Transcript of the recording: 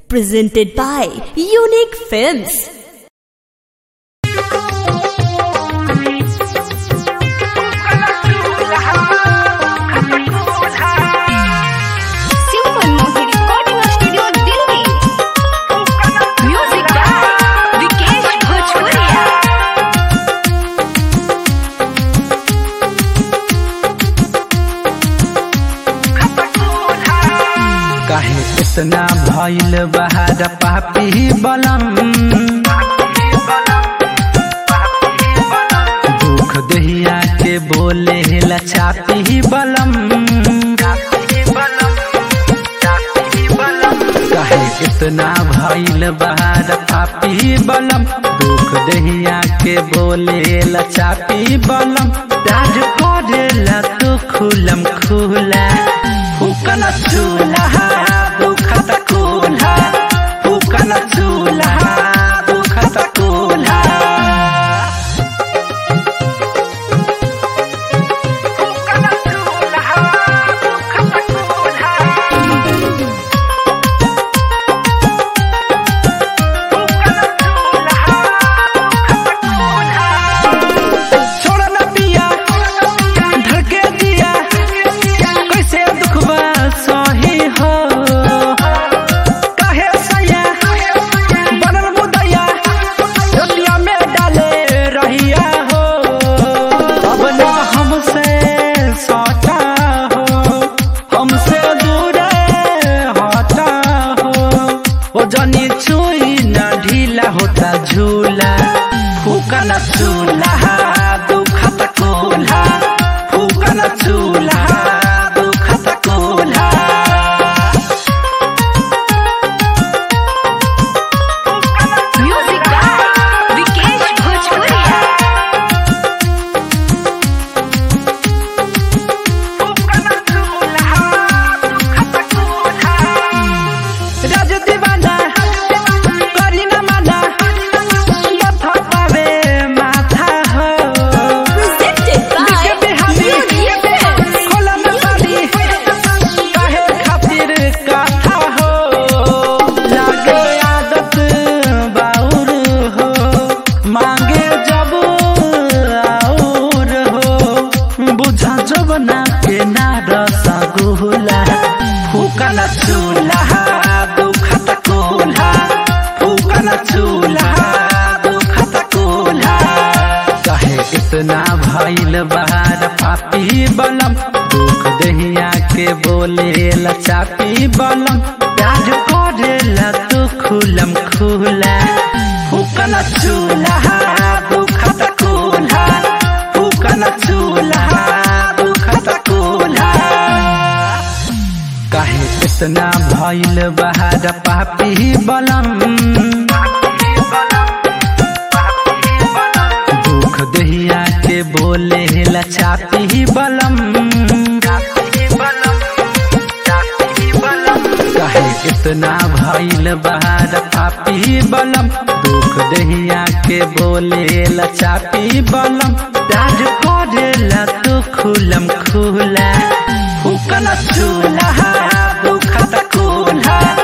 Presented by Unique Films. काहे इतना भइल बहार पापी बलम, दुख दहिया के बोले लचापी बलम। काहे इतना भइल बहार पापी बलम, दुख दहिया के बोले लचापी बलम। राज करेला तो खुलम खुला फूकन चूल्हा दुखत कुल्हा, फूकन चूल्हा दुखत कुल्हा। जनी छुई न ढीला होता झूला, फूकन चूल्हा दुखत कुल्हा, फूकन चूल्हा दुखत कुल्हा। म्यूजिक बाय विकेश भोजपुरिया। राज दीवाना करी न माना माथा पावे माथा हो। Presented by Unique Films. खोला न पानी काहे खातिर काथा हो। लागे आदत बाउर हो, मांगे जब आउर हो। बुझा जब ना के ना रसा गुला, फूकन चूल्हा दुखत कुल्हा, फूकन चूल्हा दुखत कुल्हा। काहे इतना भइल बहार पापी बलम, दुख दहिया के बोले लचापी बलम। प्याज करेला तो खुलम खुला, फूकन चूल्हा दुखत कुल्हा, फूकन चूल्हा दुखत कुल्हा। काहे इतना भइल बहार पापी बलम, दुख दहिया के बोले लचापी बलम। काहे इतना भइल बहार पापी बलम, दुख दहिया के बोले लचापी बलम। राज करेला तो खुलम खुला, फूकन चूल्हा दुखत कुल्हा।